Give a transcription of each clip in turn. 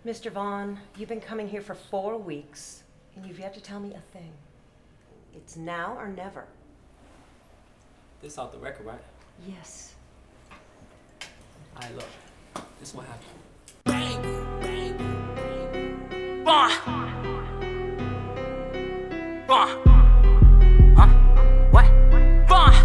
Mr. Vaughn, you've been coming here for 4 weeks, and you've yet to tell me a thing. It's now or never. This off the record, right? Yes. Alright, look. This is what happened. Vaughn. Huh? What? Vaughn.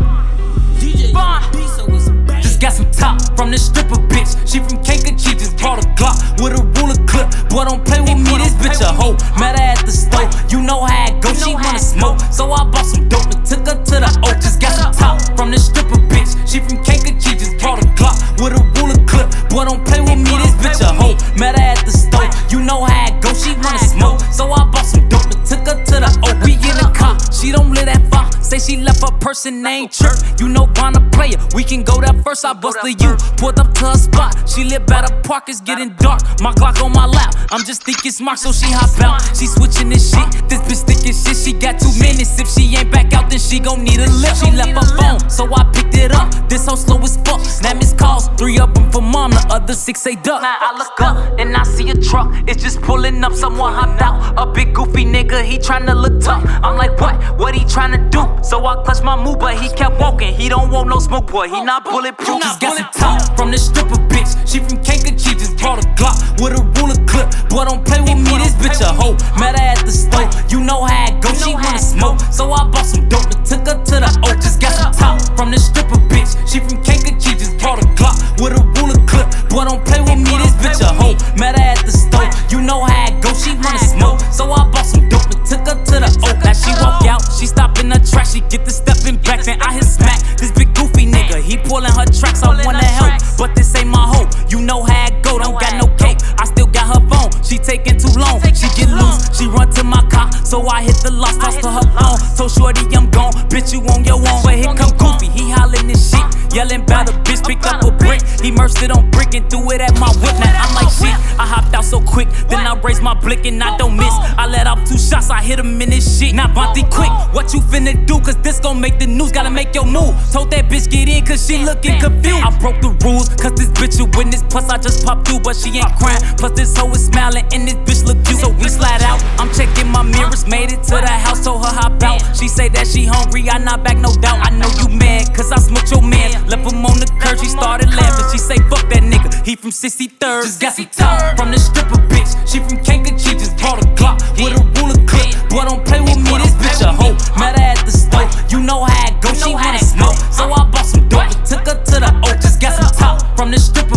Just got some top from this stripper bitch. She from Kankakee, just brought a Glock with a ruler clip. Boy, don't play with me, this bitch a hoe. Met her at the store, you know how it go. She wanna smoke, so I bought some dope and took her to the O. Just got some top from this stripper bitch. She from Kankakee, just brought a Glock with a ruler clip. Boy, don't play with me, this bitch a hoe. Met her at the store, you know how it go. She wanna smoke, so I bought some dope and took her to the O. We in the car, she don't live that far. Say she left her person named Chirp. You know Bonner player, we can go there first. I busted you, pulled up to her spot. She live at a park, it's getting dark. My Glock on my lap, I'm just thinking smart, so she hop out. She switching this shit, this bitch thinking shit. She got 2 minutes, if she ain't back out, then she gon' need a lift. She left her phone, so I picked it up. This hoe slow as fuck, now missed calls, 3 of them for mom, the other 6 say duck. Now I look up, and I see a truck, it's just pulling up, someone hopped out. A big goofy nigga, he tryna look tough. I'm like, what he tryna do? So I clutched my move, but he kept walking. He don't want no smoke, boy, he not bulletproof. Just got some top from this stripper bitch. She from Kankakee, just brought a Glock with a ruler clip. Boy, don't play with me, this bitch a hoe. Met her at the store, you know how it go. She wanna smoke, so I bought some dope and took her to the O. Just got some top from this stripper bitch. She from Kankakee, just brought a Glock with a ruler clip. Boy, don't play with me, this bitch a hoe. Met her at the store, you know how it go. She wanna smoke, so I bought some dope and took her to the O. Now she walk out, she stop in the track, she get the stepping back, then I hit smack. This big goofy nigga, he pulling her tracks. I wanna help, but this ain't my hoe. You know how it go, don't got no cake. I still got her phone, she taking too long. She get loose, she run to my car, so I hit the lost, toss to her phone. Told shorty I'm gone, bitch you on your own. But here come Goofy, he hollering this shit, yelling about a bitch, picked up a brick. He merged it on brick and threw it at my whip. Now I'm like shit, I hopped out so quick, then I raised my blick and I don't miss. I let off 2 shots, I hit him in this shit. Now Bonte quick, what you finna do? Cause this gon' make the news, gotta make your move. Told that bitch get in cause she looking confused. I broke the rules, cause this bitch a witness. Plus I just popped through, but she ain't crying. Plus this hoe is smiling and this bitch look cute. So we slide out, I'm checking my mirrors. Made it to the house, told her hop out. She say that she hungry, I not back, no doubt. I know you mad, cause I smoked your man. Left him on the curb, she started laughing. She say fuck that nigga, he from 63rd. Just got some top from this stripper bitch. She from Kankakee, just brought a Glock with a ruler clip. Boy, don't play with me, this bitch a hoe. Met her at the store, you know how it go. She wanna smoke, so I bought some dope and took her to the O. Just got some top from this stripper